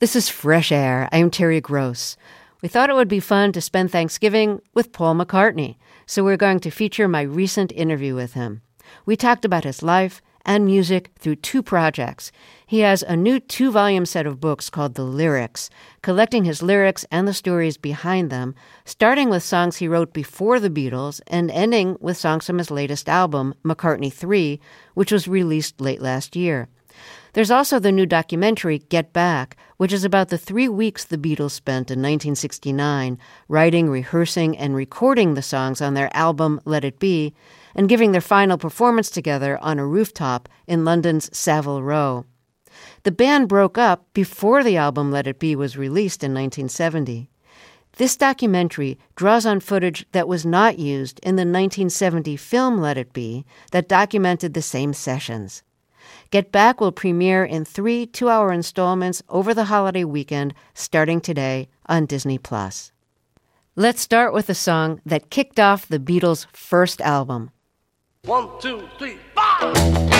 This is Fresh Air. I'm Terry Gross. We thought it would be fun to spend Thanksgiving with Paul McCartney, so we're going to feature my recent interview with him. We talked about his life and music through two projects. He has a new 2-volume set of books called The Lyrics, collecting his lyrics and the stories behind them, starting with songs he wrote before the Beatles and ending with songs from his latest album, McCartney 3, which was released late last year. There's also the new documentary, Get Back, which is about the 3 weeks the Beatles spent in 1969 writing, rehearsing, and recording the songs on their album Let It Be, and giving their final performance together on a rooftop in London's Savile Row. The band broke up before the album Let It Be was released in 1970. This documentary draws on footage that was not used in the 1970 film Let It Be that documented the same sessions. Get Back will premiere in 3 2-hour installments over the holiday weekend, starting today on Disney+. Let's start with a song that kicked off the Beatles' first album. 1, 2, 3, 4!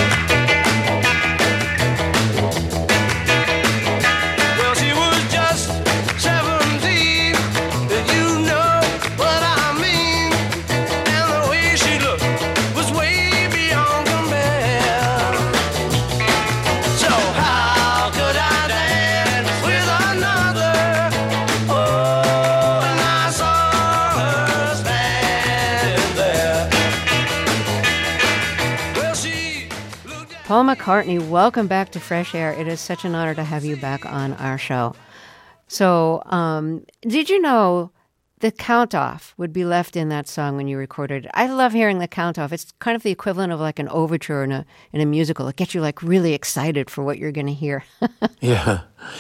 Well, she was just 17, you know what I mean. And the way she looked was way beyond compare. So how could I dance with another? Oh, and I saw her standing there. Well, she looked at Paul McCartney, welcome back to Fresh Air. It is such an honor to have you back on our show. So, did you know the count-off would be left in that song when you recorded it? I love hearing the count-off. It's kind of the equivalent of like an overture in a musical. It gets you like really excited for what you're going to hear. Yeah.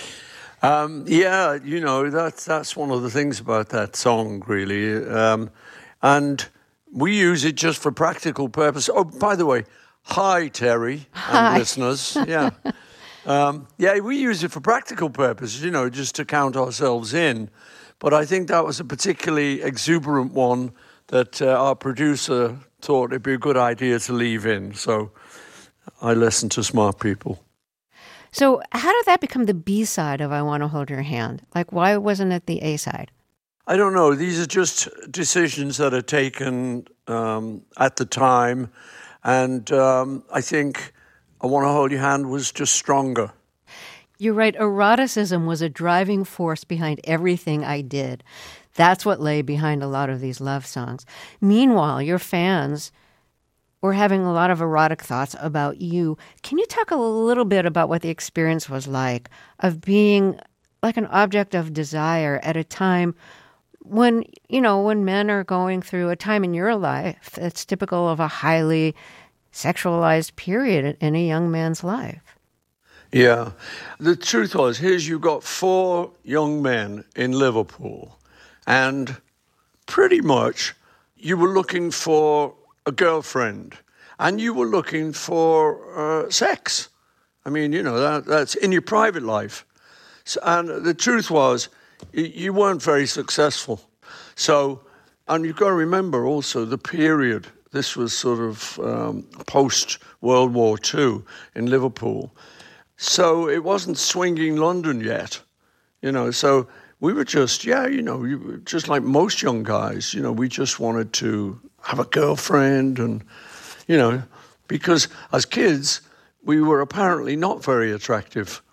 Yeah, you know, that's one of the things about that song, really. And we use it just for practical purpose. Oh, by the way, hi, Terry and listeners. Yeah. Yeah, we use it for practical purposes, you know, just to count ourselves in. But I think that was a particularly exuberant one that our producer thought it'd be a good idea to leave in. So I listen to smart people. So how did that become the B-side of I Want to Hold Your Hand? Like, why wasn't it the A-side? I don't know. These are just decisions that are taken at the time. And I think I Want to Hold Your Hand was just stronger. You're right. Eroticism was a driving force behind everything I did. That's what lay behind a lot of these love songs. Meanwhile, your fans were having a lot of erotic thoughts about you. Can you talk a little bit about what the experience was like of being like an object of desire at a time when, you know, when men are going through a time in your life that's typical of a highly sexualized period in a young man's life? Yeah. The truth was, here's you got 4 young men in Liverpool, and pretty much you were looking for a girlfriend, and you were looking for sex. I mean, you know, that's in your private life. So, and the truth was, you weren't very successful. So, and you've got to remember also the period. This was sort of post-World War II in Liverpool. So it wasn't swinging London yet, you know. So we were just, just like most young guys, you know, we just wanted to have a girlfriend and, you know, because as kids, we were apparently not very attractive.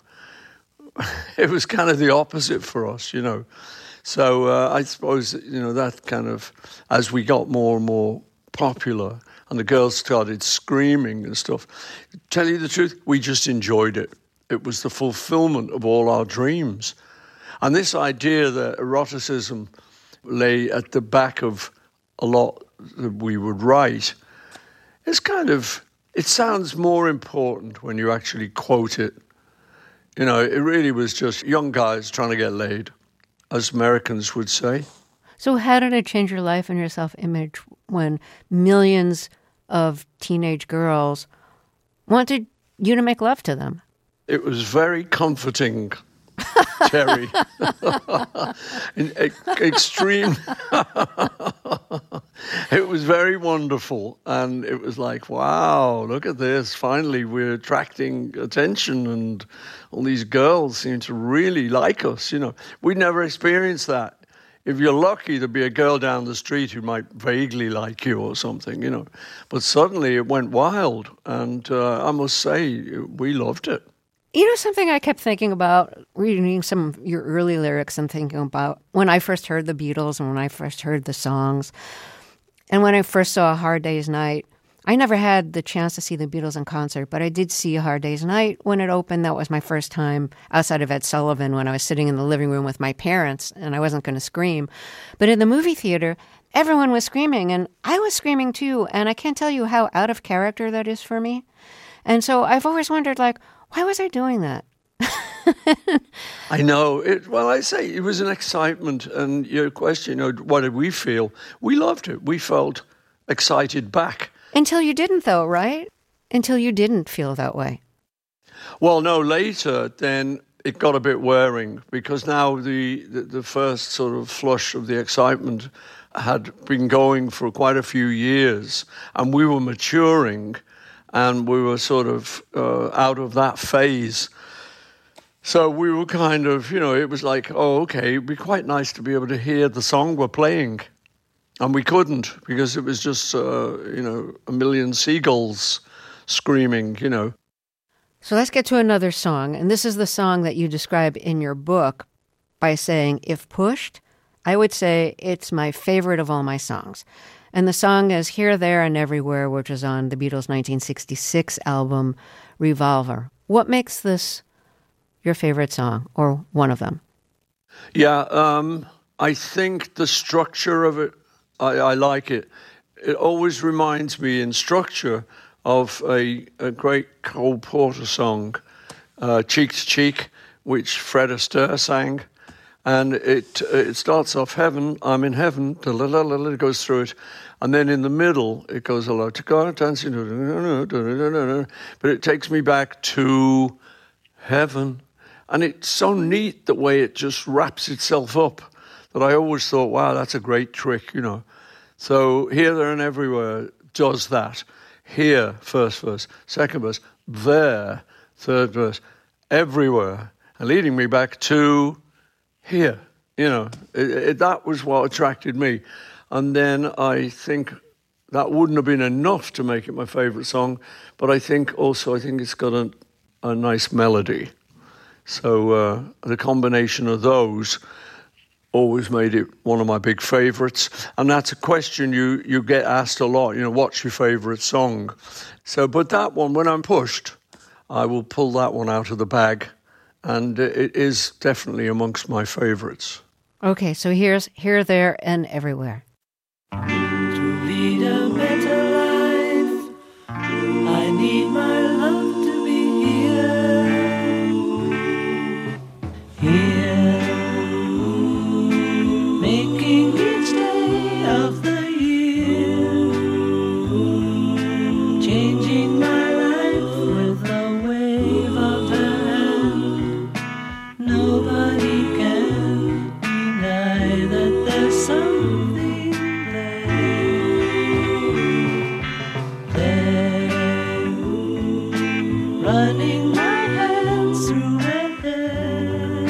It was kind of the opposite for us, you know. So I suppose, you know, that kind of, as we got more and more popular and the girls started screaming and stuff, to tell you the truth, we just enjoyed it. It was the fulfillment of all our dreams. And this idea that eroticism lay at the back of a lot that we would write is kind of, it sounds more important when you actually quote it. You know, it really was just young guys trying to get laid, as Americans would say. So how did it change your life and your self-image when millions of teenage girls wanted you to make love to them? It was very comforting, Terry. Extreme. It was very wonderful. And it was like, wow, look at this. Finally, we're attracting attention and all these girls seem to really like us. We never experienced that. If you're lucky, there'd be a girl down the street who might vaguely like you or something. But suddenly it went wild. And I must say, we loved it. Something I kept thinking about, reading some of your early lyrics and thinking about when I first heard the Beatles and when I first heard the songs, and when I first saw A Hard Day's Night. I never had the chance to see the Beatles in concert, but I did see A Hard Day's Night when it opened. That was my first time outside of Ed Sullivan, when I was sitting in the living room with my parents and I wasn't going to scream. But in the movie theater, everyone was screaming and I was screaming too. And I can't tell you how out of character that is for me. And so I've always wondered, why was I doing that? I know. I say it was an excitement. And your question, what did we feel? We loved it. We felt excited back. Until you didn't, though, right? Until you didn't feel that way. Well, no, later, then it got a bit wearing because now the first sort of flush of the excitement had been going for quite a few years and we were maturing and we were sort of out of that phase. So we were kind of, it was like, oh, okay, it'd be quite nice to be able to hear the song we're playing. And we couldn't because it was just, a million seagulls screaming, So let's get to another song. And this is the song that you describe in your book by saying, if pushed, I would say it's my favorite of all my songs. And the song is Here, There, and Everywhere, which is on the Beatles' 1966 album, Revolver. What makes this your favorite song, or one of them? Yeah, I think the structure of it, I like it. It always reminds me in structure of a great Cole Porter song, Cheek to Cheek, which Fred Astaire sang. And it starts off heaven, I'm in heaven, it goes through it. And then in the middle, it goes a lot to go dancing, but it takes me back to heaven. And it's so neat the way it just wraps itself up that I always thought, wow, that's a great trick, So Here, There, and Everywhere does that. Here, first verse, second verse, there, third verse, everywhere, and leading me back to here. That was what attracted me. And then I think that wouldn't have been enough to make it my favorite song, but I think it's got a nice melody. So the combination of those always made it one of my big favorites. And that's a question you get asked a lot, what's your favorite song? So, but that one, when I'm pushed, I will pull that one out of the bag. And it is definitely amongst my favorites. Okay, so here's Here, There, and Everywhere. To lead a better life, I need my love to be here, making each day of the year, changing my life with a wave of her hand. Nobody can deny that there's something there, running my hands through her hair,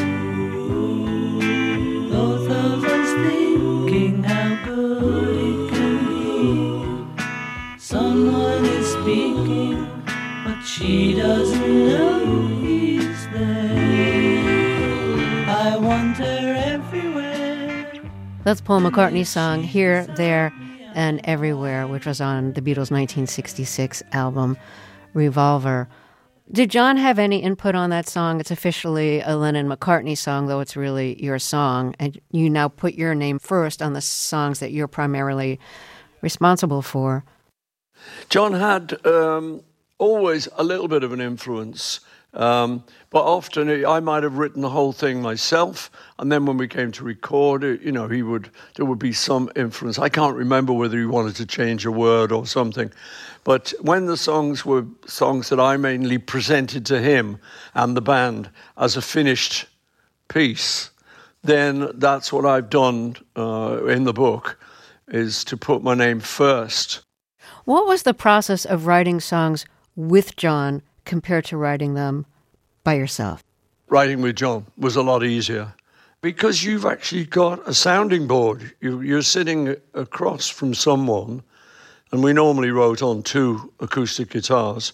both of us thinking how good it can be. Someone is speaking, but she doesn't know he's there. I want her everywhere. That's Paul McCartney's song, Here, There, and Everywhere, which was on the Beatles' 1966 album, Revolver. Did John have any input on that song? It's officially a Lennon-McCartney song, though it's really your song. And you now put your name first on the songs that you're primarily responsible for. John had always a little bit of an influence, but often I might have written the whole thing myself, and then when we came to record it, there would be some influence. I can't remember whether he wanted to change a word or something, but when the songs were songs that I mainly presented to him and the band as a finished piece, then that's what I've done in the book. is to put my name first. What was the process of writing songs with John compared to writing them by yourself? Writing with John was a lot easier because you've actually got a sounding board. You're sitting across from someone, and we normally wrote on 2 acoustic guitars.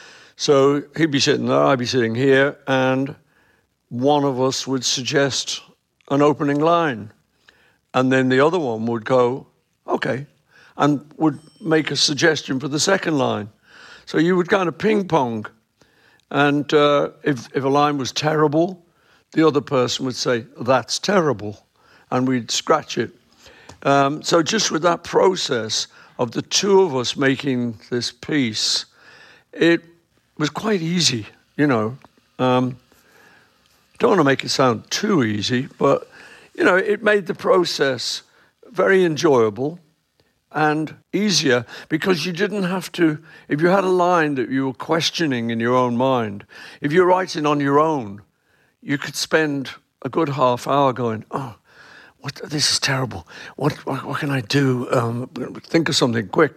So he'd be sitting there, I'd be sitting here, and one of us would suggest an opening line. And then the other one would go, okay, and would make a suggestion for the second line. So you would kind of ping pong. And if a line was terrible, the other person would say, that's terrible. And we'd scratch it. So just with that process of the 2 of us making this piece, it was quite easy, you know. Don't want to make it sound too easy, but, you know, it made the process very enjoyable and easier because you didn't have to, if you had a line that you were questioning in your own mind, if you're writing on your own, you could spend a good half hour going, oh, this is terrible. What can I do? Think of something quick.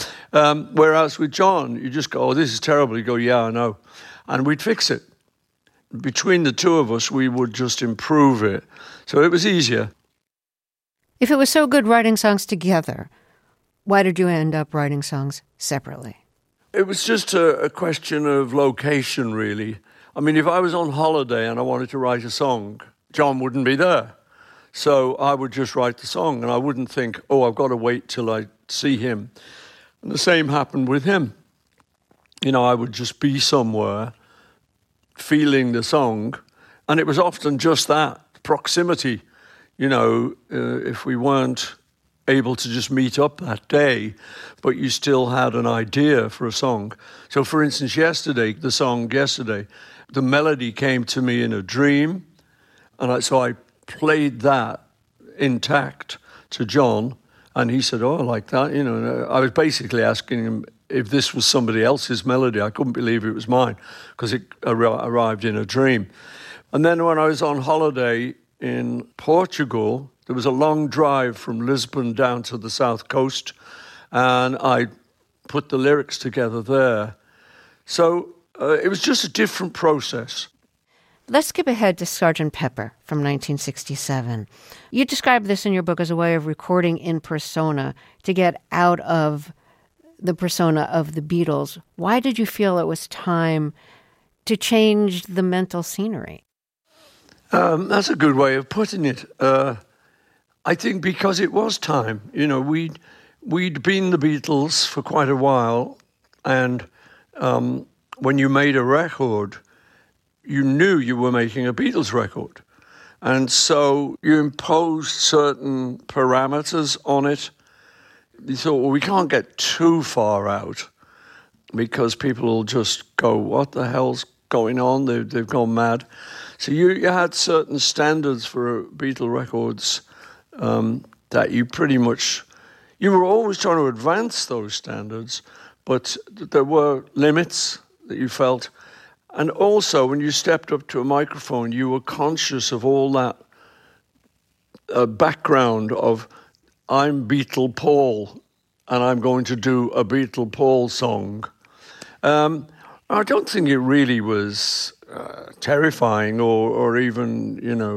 Whereas with John, you just go, oh, this is terrible. You go, yeah, I know. And we'd fix it. Between the 2 of us, we would just improve it. So it was easier. If it was so good writing songs together, why did you end up writing songs separately? It was just a question of location, really. I mean, if I was on holiday and I wanted to write a song, John wouldn't be there. So I would just write the song, and I wouldn't think, oh, I've got to wait till I see him. And the same happened with him. You know, I would just be somewhere feeling the song, and it was often just that, proximity. You know, if we weren't able to just meet up that day, but you still had an idea for a song. So, for instance, the song Yesterday, the melody came to me in a dream, and so I played that intact to John, and he said, oh, I like that. You know, and I was basically asking him if this was somebody else's melody. I couldn't believe it was mine because it arrived in a dream. And then when I was on holiday in Portugal, there was a long drive from Lisbon down to the south coast, and I put the lyrics together there. So it was just a different process. Let's skip ahead to Sgt. Pepper from 1967. You describe this in your book as a way of recording in persona to get out of the persona of the Beatles. Why did you feel it was time to change the mental scenery? That's a good way of putting it. I think because it was time. You know, we'd been the Beatles for quite a while, and when you made a record, you knew you were making a Beatles record. And so you imposed certain parameters on it. You thought, well, we can't get too far out because people will just go, what the hell's going on? They've gone mad. So you had certain standards for Beatle records that you were always trying to advance those standards, but there were limits that you felt. And also, when you stepped up to a microphone, you were conscious of all that background of, I'm Beatle Paul, and I'm going to do a Beatle Paul song. I don't think it really was terrifying or even,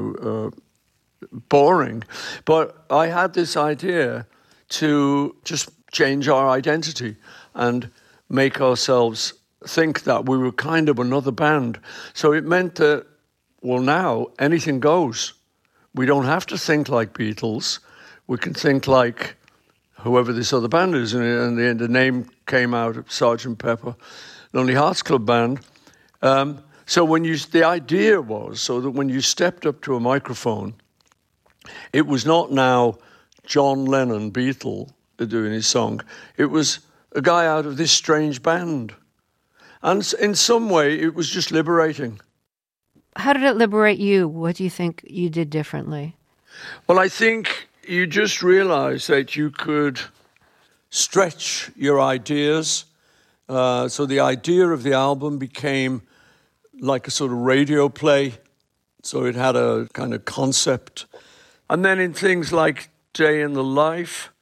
boring. But I had this idea to just change our identity and make ourselves think that we were kind of another band. So it meant that, well, now anything goes. We don't have to think like Beatles. We can think like whoever this other band is. And the name came out of Sgt. Pepper, Lonely Hearts Club Band. So the idea was so that when you stepped up to a microphone, it was not now John Lennon, Beatle, doing his song. It was a guy out of this strange band. And in some way, it was just liberating. How did it liberate you? What do you think you did differently? Well, I think you just realized that you could stretch your ideas. So the idea of the album became like a sort of radio play. So it had a kind of concept. And then in things like Day in the Life,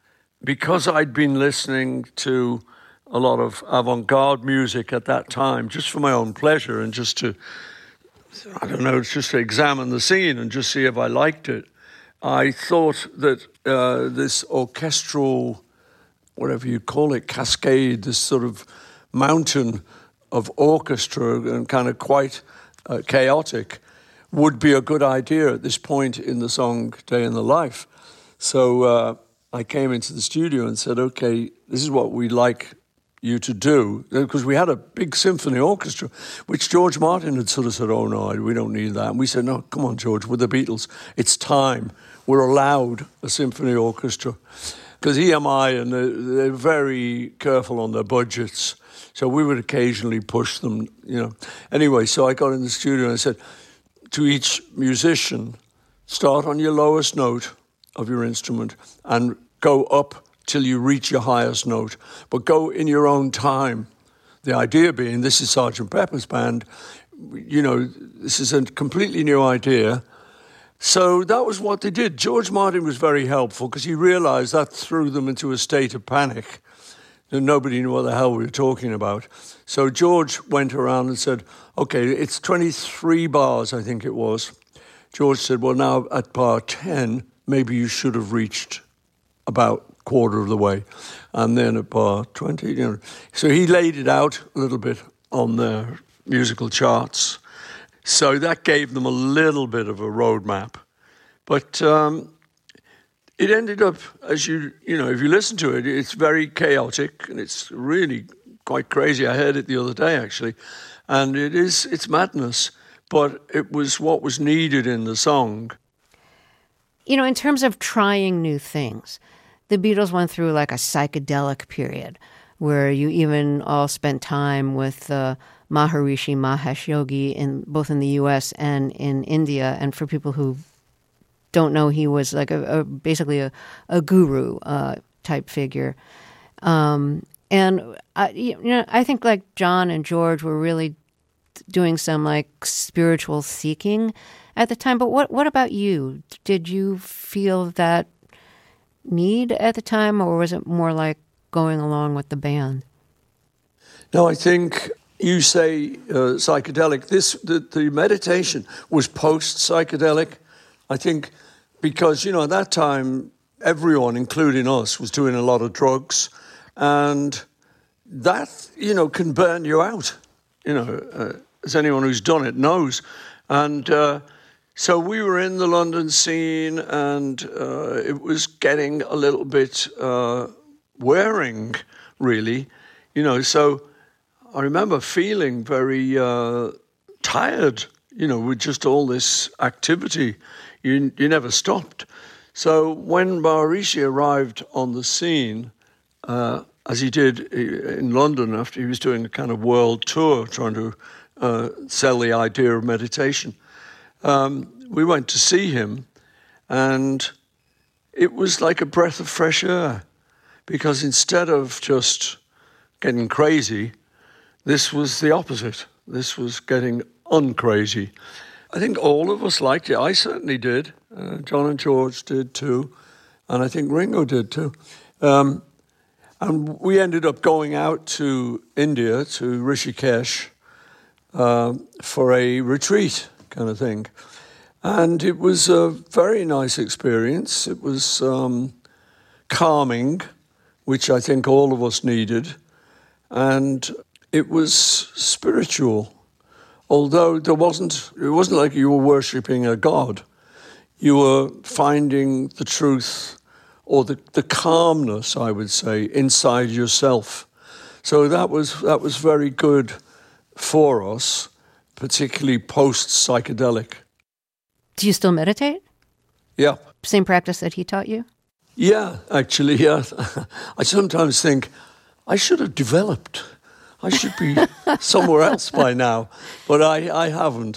because I'd been listening to a lot of avant-garde music at that time, just for my own pleasure and just to, I don't know, just to examine the scene and just see if I liked it, I thought that this orchestral, whatever you call it, cascade, this sort of mountain of orchestra and kind of quite chaotic, would be a good idea at this point in the song Day in the Life. So I came into the studio and said, okay, this is what we'd like you to do, because we had a big symphony orchestra, which George Martin had sort of said, oh no, we don't need that. And we said, no, come on, George, we're the Beatles. It's time. We're allowed a symphony orchestra. Because EMI, and they're very careful on their budgets, so we would occasionally push them, you know. Anyway, so I got in the studio and I said to each musician, start on your lowest note of your instrument and go up till you reach your highest note, but go in your own time. The idea being, this is Sgt. Pepper's Band, you know, this is a completely new idea. So that was what they did. George Martin was very helpful because he realized that threw them into a state of panic. And nobody knew what the hell we were talking about. So George went around and said, okay, it's 23 bars, I think it was. George said, well, now at bar 10, maybe you should have reached about quarter of the way. And then at bar 20, you know. So he laid it out a little bit on the musical charts. So that gave them a little bit of a roadmap. But it ended up, as you know, if you listen to it, it's very chaotic and it's really quite crazy. I heard it the other day, actually. And it's madness. But it was what was needed in the song. You know, in terms of trying new things, the Beatles went through like a psychedelic period where you even all spent time with Maharishi Mahesh Yogi both in the U.S. and in India. And for people who don't know, he was like basically a guru type figure. And I think like John and George were really doing some like spiritual seeking at the time. But what about you? Did you feel that need at the time, or was it more like going along with the band? No, I think you say psychedelic. The meditation was post-psychedelic, I think, because, you know, at that time, everyone, including us, was doing a lot of drugs, and that, you know, can burn you out, you know, as anyone who's done it knows. And so we were in the London scene, and it was getting a little bit wearing, really, you know. So I remember feeling very tired, you know, with just all this activity. You never stopped. So when Maharishi arrived on the scene, as he did in London after he was doing a kind of world tour, trying to sell the idea of meditation, we went to see him, and it was like a breath of fresh air, because instead of just getting crazy, this was the opposite. This was getting uncrazy. I think all of us liked it. I certainly did. John and George did too, and I think Ringo did too. And we ended up going out to India, to Rishikesh, for a retreat kind of thing. And it was a very nice experience. It was calming, which I think all of us needed. And it was spiritual, although it wasn't like you were worshipping a god. You were finding the truth, or the calmness, I would say, inside yourself. So that was very good for us, particularly post-psychedelic. Do you still meditate? Yeah. Same practice that he taught you? Yeah, actually, yeah. I sometimes think I should have developed. I should be somewhere else by now, but I haven't.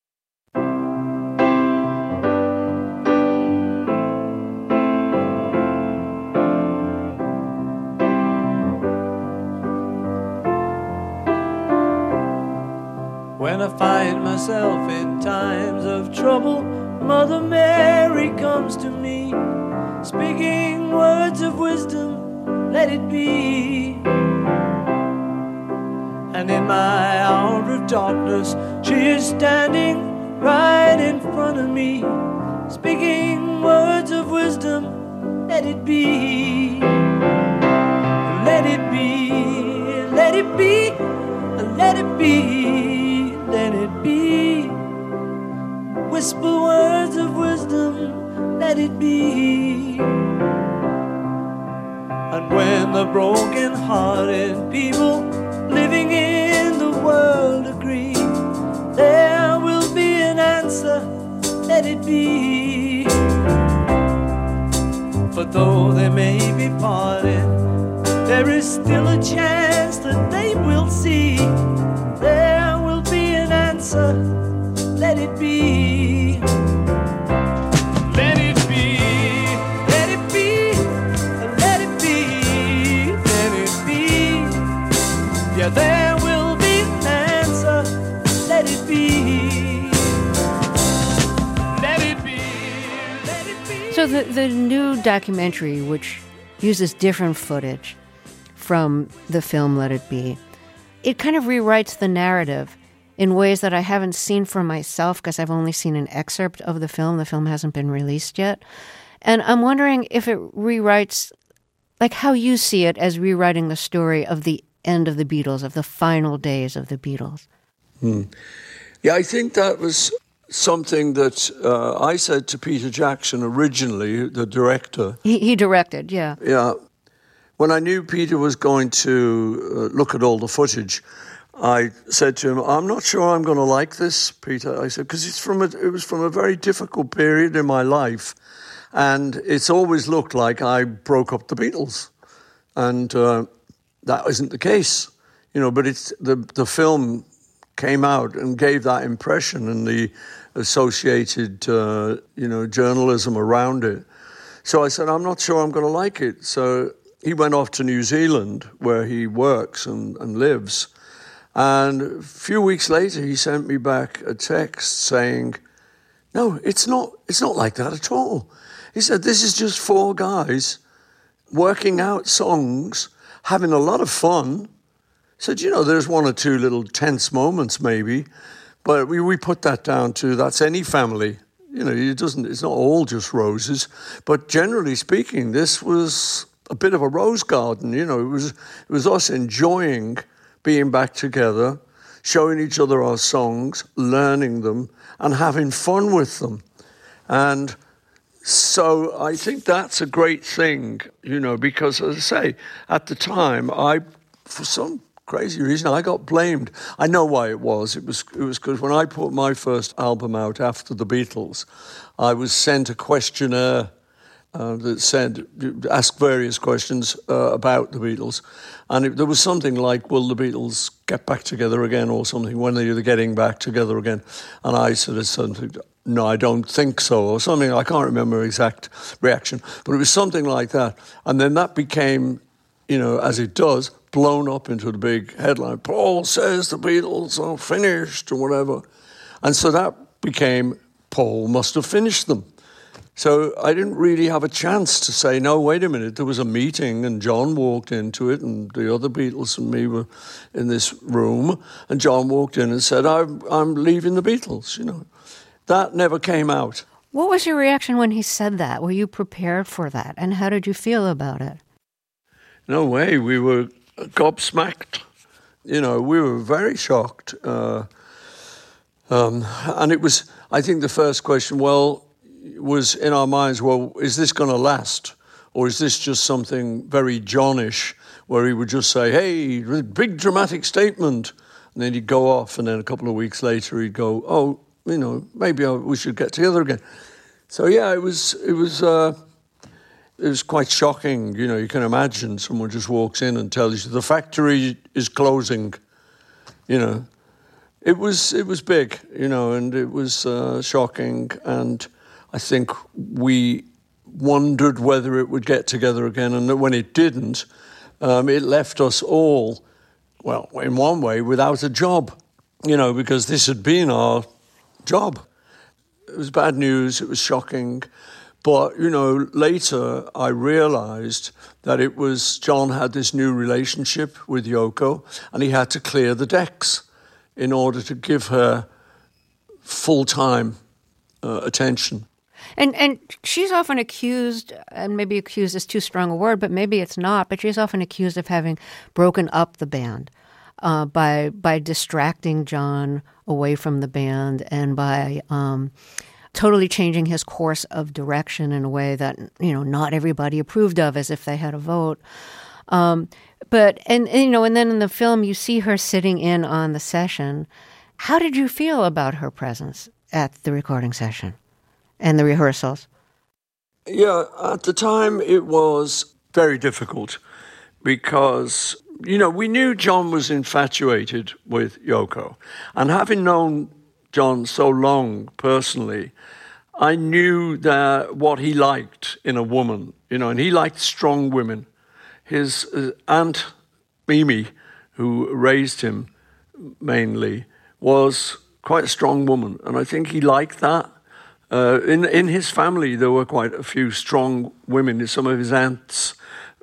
When I find myself in times of trouble, Mother Mary comes to me, speaking words of wisdom, let it be. And in my hour of darkness, she is standing right in front of me, speaking words of wisdom, let it be. Let it be, let it be, let it be, let it be. Whisper words of wisdom, let it be. And when the broken-hearted people living in the world agree, there will be an answer, let it be. For though they may be parted, there is still a chance that they will see. There will be an answer, let it be. Let it be, let it be, let it be, let it be. Yeah, there will be an answer, let it be. Let it be, let it be. So the new documentary, which uses different footage from the film Let It Be, it kind of rewrites the narrative in ways that I haven't seen for myself because I've only seen an excerpt of the film. The film hasn't been released yet. And I'm wondering if it rewrites, like how you see it as rewriting the story of the end of the Beatles, of the final days of the Beatles. Yeah, I think that was something that I said to Peter Jackson originally, the director. He directed, yeah. Yeah. When I knew Peter was going to look at all the footage, I said to him, I'm not sure I'm going to like this, Peter. I said, because it was from a very difficult period in my life, and it's always looked like I broke up the Beatles. And that isn't the case, but it's the film came out and gave that impression, and the associated, journalism around it. So I said, I'm not sure I'm going to like it. So he went off to New Zealand, where he works and lives. And a few weeks later, he sent me back a text saying, no, it's not like that at all. He said, this is just four guys working out songs, having a lot of fun. He said, there's one or two little tense moments maybe, but we put that down to that's any family. It's not all just roses. But generally speaking, this was a bit of a rose garden. It was us enjoying being back together, showing each other our songs, learning them, and having fun with them. And so I think that's a great thing, because, as I say, at the time, for some crazy reason, I got blamed. I know why it was. It was because when I put my first album out after the Beatles, I was sent a questionnaire that said, ask various questions about the Beatles. And there was something like, will the Beatles get back together again or something? When are they getting back together again? And I said something, no, I don't think so, or something. I can't remember exact reaction, but it was something like that. And then that became, as it does, blown up into the big headline. Paul says the Beatles are finished or whatever. And so that became, Paul must have finished them. So I didn't really have a chance to say, no, wait a minute, there was a meeting and John walked into it and the other Beatles and me were in this room and John walked in and said, I'm leaving the Beatles, That never came out. What was your reaction when he said that? Were you prepared for that? And how did you feel about it? No way. We were gobsmacked. We were very shocked. And it was, I think the first question, was in our minds, is this going to last? Or is this just something very Johnish, where he would just say, hey, big dramatic statement, and then he'd go off, and then a couple of weeks later he'd go, maybe we should get together again. So yeah, it was quite shocking. You can imagine someone just walks in and tells you the factory is closing. It was big, and it was shocking, and I think we wondered whether it would get together again, and when it didn't, it left us all, in one way, without a job, because this had been our job. It was bad news, it was shocking, But, later I realized that it was John had this new relationship with Yoko, and he had to clear the decks in order to give her full-time attention. And she's often accused, and maybe accused is too strong a word, but maybe it's not, but she's often accused of having broken up the band by distracting John away from the band and by totally changing his course of direction in a way that, not everybody approved of, as if they had a vote. But then in the film, you see her sitting in on the session. How did you feel about her presence at the recording session and the rehearsals? Yeah, at the time it was very difficult because, we knew John was infatuated with Yoko. And having known John so long personally, I knew that what he liked in a woman, and he liked strong women. His aunt, Mimi, who raised him mainly, was quite a strong woman, and I think he liked that. In his family, there were quite a few strong women. Some of his aunts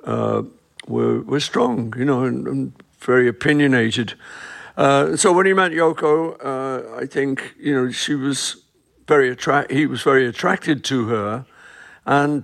were strong, and very opinionated. So when he met Yoko, I think she was he was very attracted to her, and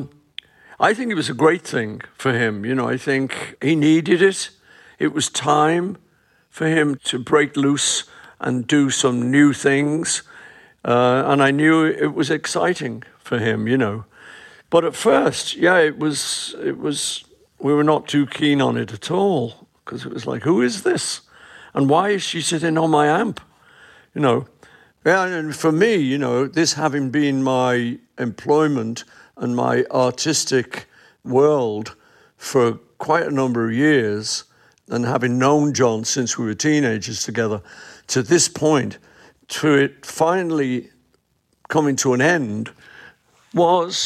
I think it was a great thing for him. I think he needed it. It was time for him to break loose and do some new things. And I knew it was exciting for him, But at first, it was. We were not too keen on it at all, because it was like, who is this? And why is she sitting on my amp? Yeah, and for me, this having been my employment and my artistic world for quite a number of years, and having known John since we were teenagers together, to this point, to it finally coming to an end, was,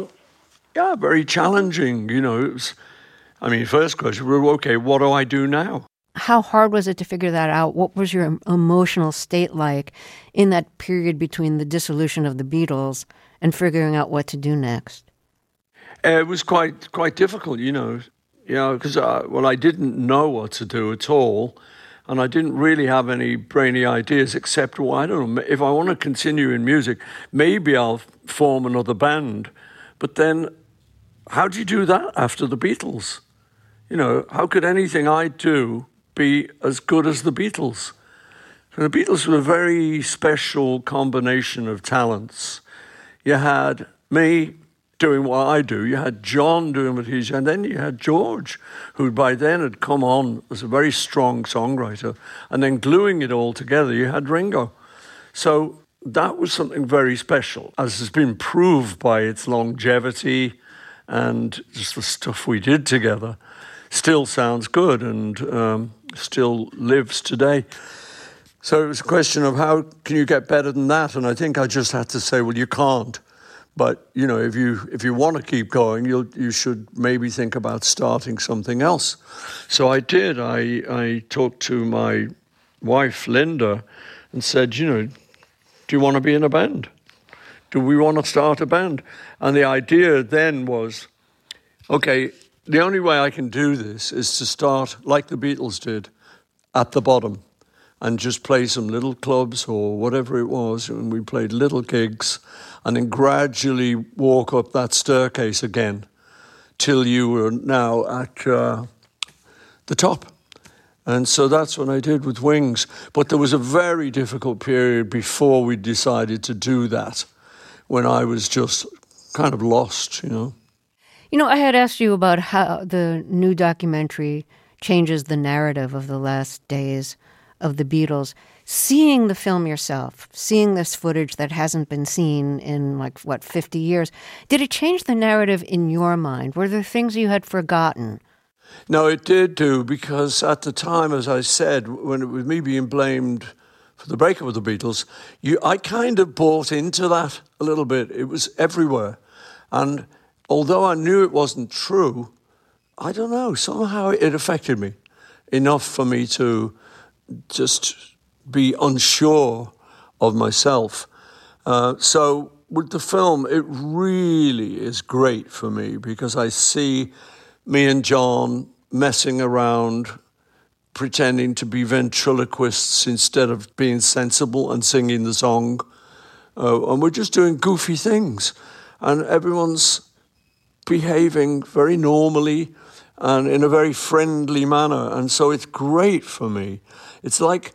very challenging. It was, first question, well, okay, what do I do now? How hard was it to figure that out? What was your emotional state like in that period between the dissolution of the Beatles and figuring out what to do next? It was quite difficult, because I didn't know what to do at all, and I didn't really have any brainy ideas except, I don't know, if I want to continue in music, maybe I'll form another band. But then, how do you do that after the Beatles? How could anything I do be as good as the Beatles? And the Beatles were a very special combination of talents. You had me doing what I do, you had John doing what he's, and then you had George, who by then had come on as a very strong songwriter, and then gluing it all together, you had Ringo. So that was something very special, as has been proved by its longevity and just the stuff we did together. Still sounds good and still lives today. So it was a question of how can you get better than that? And I think I just had to say, well, you can't. But, if you want to keep going, you should maybe think about starting something else. So I did. I talked to my wife, Linda, and said, do you want to be in a band? Do we want to start a band? And the idea then was, okay, the only way I can do this is to start, like the Beatles did, at the bottom and just play some little clubs or whatever it was, and we played little gigs, and then gradually walk up that staircase again till you were now at the top. And so that's what I did with Wings. But there was a very difficult period before we decided to do that, when I was just kind of lost, I had asked you about how the new documentary changes the narrative of the last days of the Beatles. Seeing the film yourself, seeing this footage that hasn't been seen in 50 years, did it change the narrative in your mind? Were there things you had forgotten? No, it did do, because at the time, as I said, when it was me being blamed for the breakup of the Beatles, I kind of bought into that a little bit. It was everywhere. And although I knew it wasn't true, I don't know, somehow it affected me enough for me to just be unsure of myself. So with the film, it really is great for me because I see me and John messing around, pretending to be ventriloquists instead of being sensible and singing the song. And we're just doing goofy things. And everyone's behaving very normally and in a very friendly manner. And so it's great for me. It's like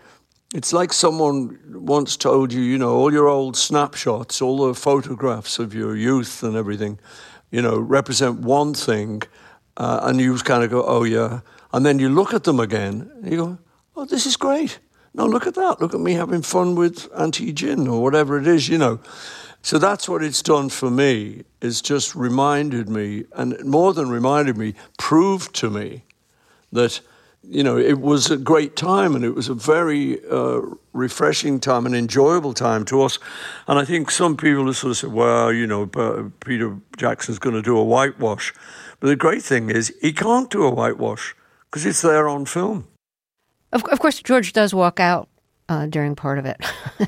someone once told you, you know, all your old snapshots, all the photographs of your youth and everything, you know, represent one thing. And you kind of go, oh, yeah. And then you look at them again and you go, oh, this is great. No, look at that. Look at me having fun with Auntie Gin or whatever it is, you know. So that's what it's done for me, is just reminded me, and more than reminded me, proved to me that, you know, it was a great time and it was a very refreshing time and enjoyable time to us. And I think some people have sort of said, well, you know, Peter Jackson's going to do a whitewash. But the great thing is he can't do a whitewash because it's there on film. Of course, George does walk out during part of it.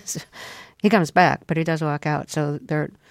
He comes back, but he does walk out. So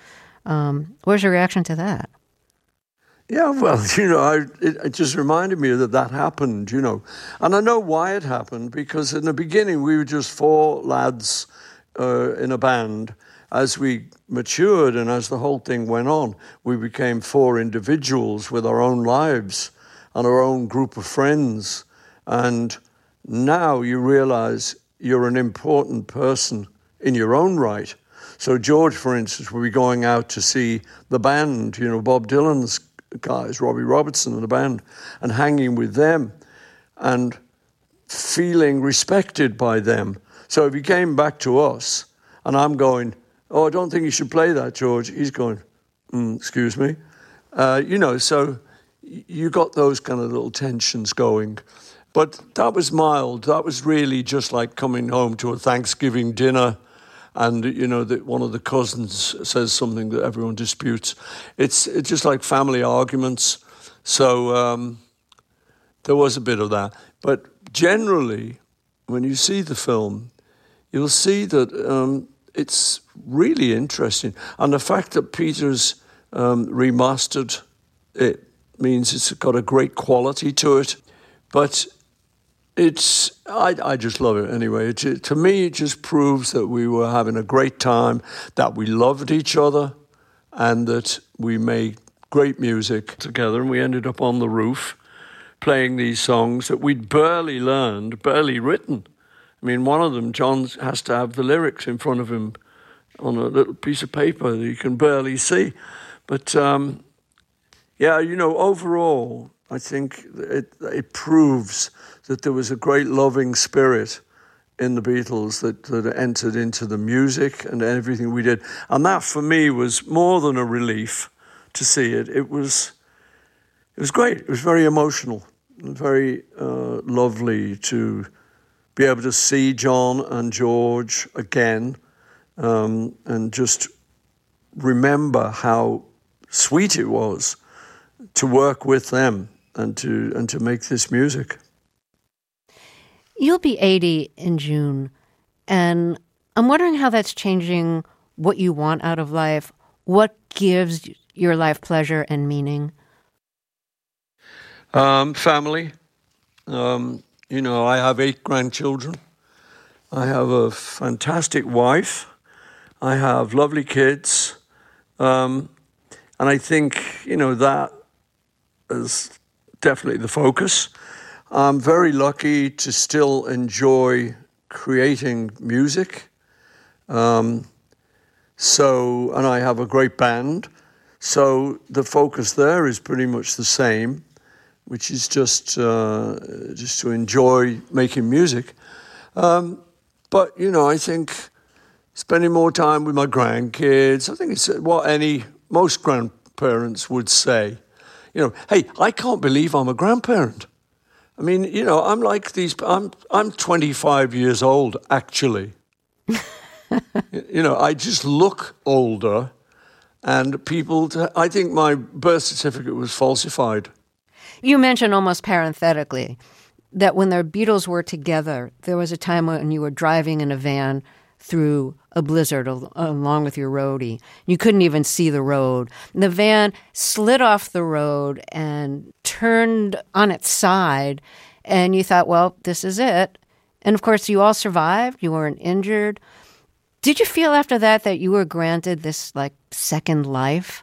where's your reaction to that? Yeah, well, you know, it just reminded me that happened, you know. And I know why it happened, because in the beginning we were just four lads in a band. As we matured and as the whole thing went on, we became four individuals with our own lives and our own group of friends. And now you realize you're an important person in your own right. So George, for instance, will be going out to see the band, you know, Bob Dylan's guys, Robbie Robertson and the band, and hanging with them and feeling respected by them. So if he came back to us and I'm going, oh, I don't think you should play that, George. He's going, excuse me. You know, so you got those kind of little tensions going. But that was mild. That was really just like coming home to a Thanksgiving dinner and, you know, that one of the cousins says something that everyone disputes. It's just like family arguments. So there was a bit of that. But generally, when you see the film, you'll see that it's really interesting. And the fact that Peter's remastered it means it's got a great quality to it. But I just love it anyway. To me, it just proves that we were having a great time, that we loved each other, and that we made great music together. And we ended up on the roof playing these songs that we'd barely learned, barely written. I mean, one of them, John has to have the lyrics in front of him on a little piece of paper that you can barely see. But, yeah, you know, overall, I think it proves that there was a great loving spirit in the Beatles that entered into the music and everything we did. And that, for me, was more than a relief to see it. It was great. It was very emotional and very lovely to be able to see John and George again and just remember how sweet it was to work with them and to make this music. You'll be 80 in June, and I'm wondering how that's changing what you want out of life. What gives your life pleasure and meaning? Family. You know, I have 8 grandchildren. I have a fantastic wife. I have lovely kids. And I think, you know, that is definitely the focus. I'm very lucky to still enjoy creating music. And I have a great band. So the focus there is pretty much the same, which is just to enjoy making music. But, you know, I think spending more time with my grandkids, I think it's what most grandparents would say. You know, hey, I can't believe I'm a grandparent. I mean, you know, I'm like I'm 25 years old, actually. You know, I just look older, and I think my birth certificate was falsified. You mentioned almost parenthetically that when the Beatles were together, there was a time when you were driving in a van through a blizzard along with your roadie. You couldn't even see the road. The van slid off the road and turned on its side, and you thought, well, this is it. And of course, you all survived. You weren't injured. Did you feel after that you were granted this like second life?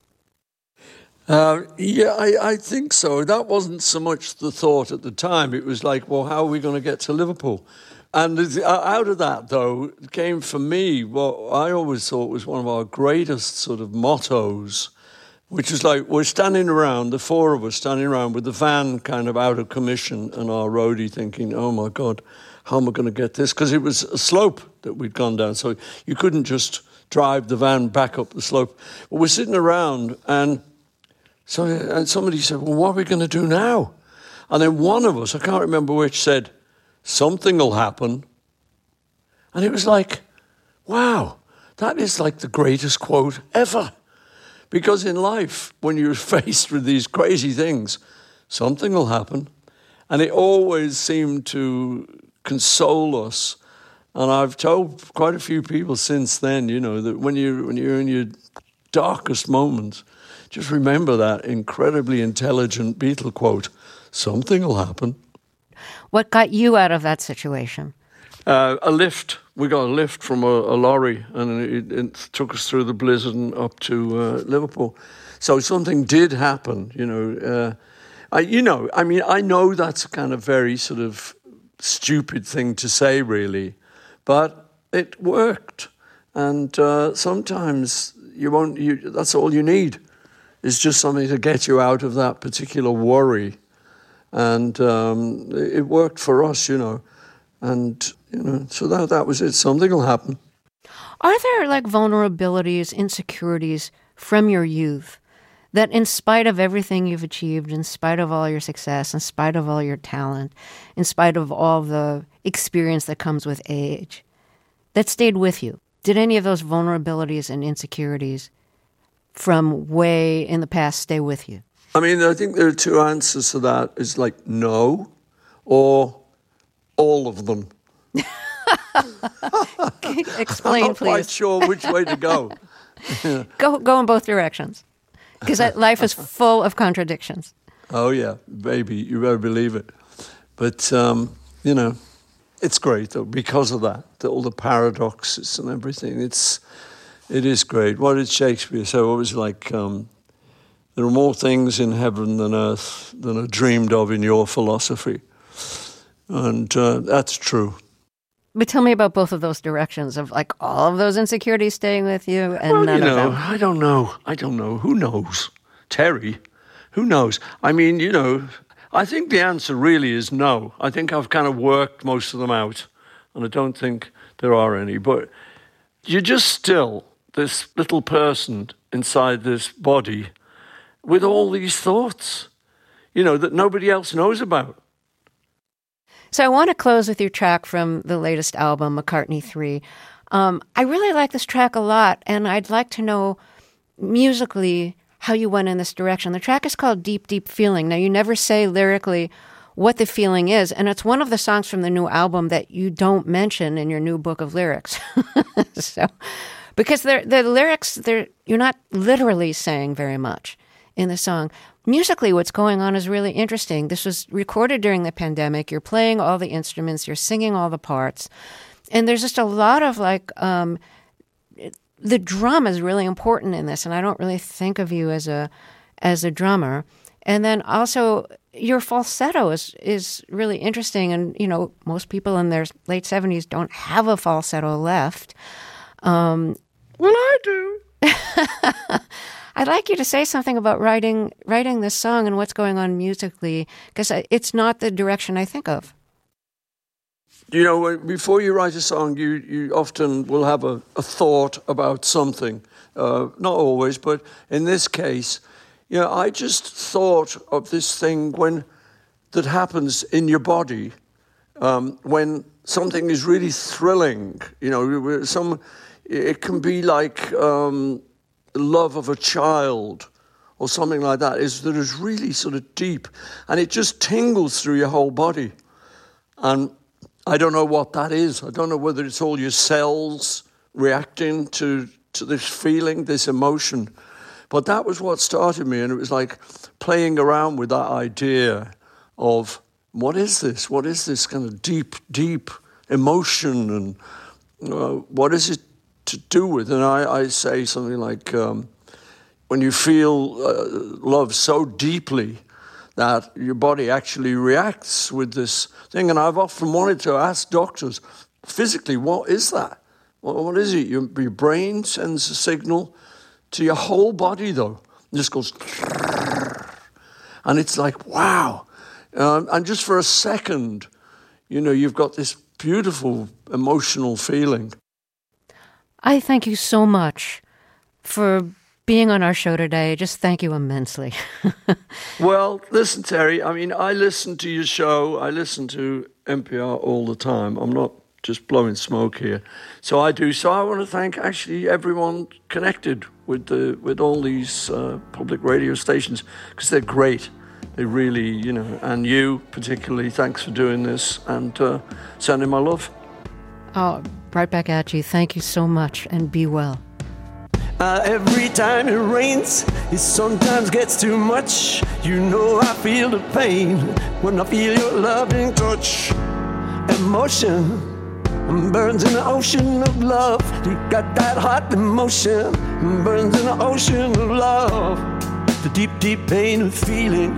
Yeah, I think so. That wasn't so much the thought at the time. It was like, well, how are we going to get to Liverpool? And out of that, though, came for me what I always thought was one of our greatest sort of mottos, which is like we're standing around, the four of us standing around with the van kind of out of commission and our roadie thinking, oh, my God, how am I going to get this? Because it was a slope that we'd gone down, so you couldn't just drive the van back up the slope. But we're sitting around and somebody said, well, what are we going to do now? And then one of us, I can't remember which, said, something will happen. And it was like, wow, that is like the greatest quote ever. Because in life, when you're faced with these crazy things, something will happen. And it always seemed to console us. And I've told quite a few people since then, that when you're in your darkest moments, just remember that incredibly intelligent Beatle quote, something will happen. What got you out of that situation? A lift. We got a lift from a lorry, and it took us through the blizzard and up to Liverpool. So something did happen, I know that's a kind of very sort of stupid thing to say, really, but it worked. And sometimes that's all you need. It's just something to get you out of that particular worry. And it worked for us, And, so that was it. Something will happen. Are there like vulnerabilities, insecurities from your youth that in spite of everything you've achieved, in spite of all your success, in spite of all your talent, in spite of all the experience that comes with age, that stayed with you? Did any of those vulnerabilities and insecurities from way in the past stay with you? I mean, I think there are two answers to that. It's like no or all of them. Explain, I'm not please. quite sure which way to go. Go in both directions. Because life is full of contradictions. Oh, yeah, baby, you better believe it. But, it's great, though, because of that, all the paradoxes and everything. It is great. What did Shakespeare say? It was like, there are more things in heaven than earth than are dreamed of in your philosophy. And that's true. But tell me about both of those directions of like all of those insecurities staying with you and none of them. I don't know. Who knows? Terry, who knows? I mean, I think the answer really is no. I think I've kind of worked most of them out, and I don't think there are any. But you're just still this little person inside this body with all these thoughts, that nobody else knows about. So I want to close with your track from the latest album, McCartney 3. I really like this track a lot, and I'd like to know musically how you went in this direction. The track is called Deep, Deep Feeling. Now, you never say lyrically what the feeling is, and it's one of the songs from the new album that you don't mention in your new book of lyrics. Because the lyrics, you're not literally saying very much in the song. Musically, what's going on is really interesting. This was recorded during the pandemic. You're playing all the instruments. You're singing all the parts. And there's just a lot of the drum is really important in this, and I don't really think of you as a drummer. And then also your falsetto is really interesting. And, most people in their late 70s don't have a falsetto left. Well, I do. I'd like you to say something about writing this song and what's going on musically, because it's not the direction I think of. Before you write a song, you often will have a thought about something. Not always, but in this case, I just thought of this thing that happens in your body when something is really thrilling. It can be like love of a child or something like that that is really sort of deep, and it just tingles through your whole body. And I don't know what that is. I don't know whether it's all your cells reacting to this feeling, this emotion. But that was what started me, and it was like playing around with that idea of what is this? What is this kind of deep emotion, and what is it to do with? And I say something like, when you feel love so deeply that your body actually reacts with this thing. And I've often wanted to ask doctors, physically, what is that? What is it? Your brain sends a signal to your whole body, though. It just goes, and it's like, wow. And just for a second, you've got this beautiful emotional feeling. I thank you so much for being on our show today. Just thank you immensely. Well, listen, Terry, I listen to your show. I listen to NPR all the time. I'm not just blowing smoke here. So I do. So I want to thank actually everyone connected with all these public radio stations, because they're great. They really, and you particularly, thanks for doing this and sending my love. Oh, right back at you. Thank you so much, and be well. Every time it rains, it sometimes gets too much. I feel the pain when I feel your loving touch. Emotion burns in the ocean of love. You got that hot emotion, burns in the ocean of love. The deep, deep pain of feeling.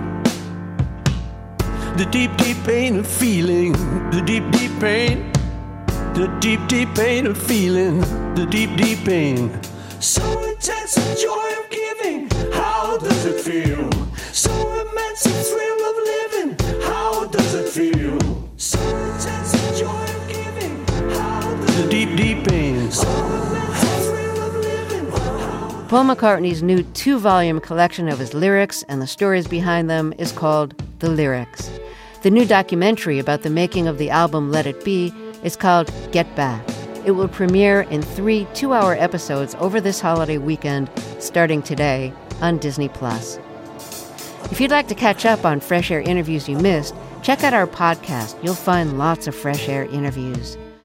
The deep, deep pain of feeling. The deep, deep pain. The deep, deep pain of feeling. The deep, deep pain. So intense the joy of giving. How does it feel? So immense the thrill of living. How does it feel? So intense the joy of giving. How does the deep, deep pain. So immense the thrill of living. Paul McCartney's new 2-volume collection of his lyrics and the stories behind them is called The Lyrics. The new documentary about the making of the album Let It Be is called Get Back. It will premiere in 3 2-hour episodes over this holiday weekend, starting today on Disney+. If you'd like to catch up on Fresh Air interviews you missed, check out our podcast. You'll find lots of Fresh Air interviews.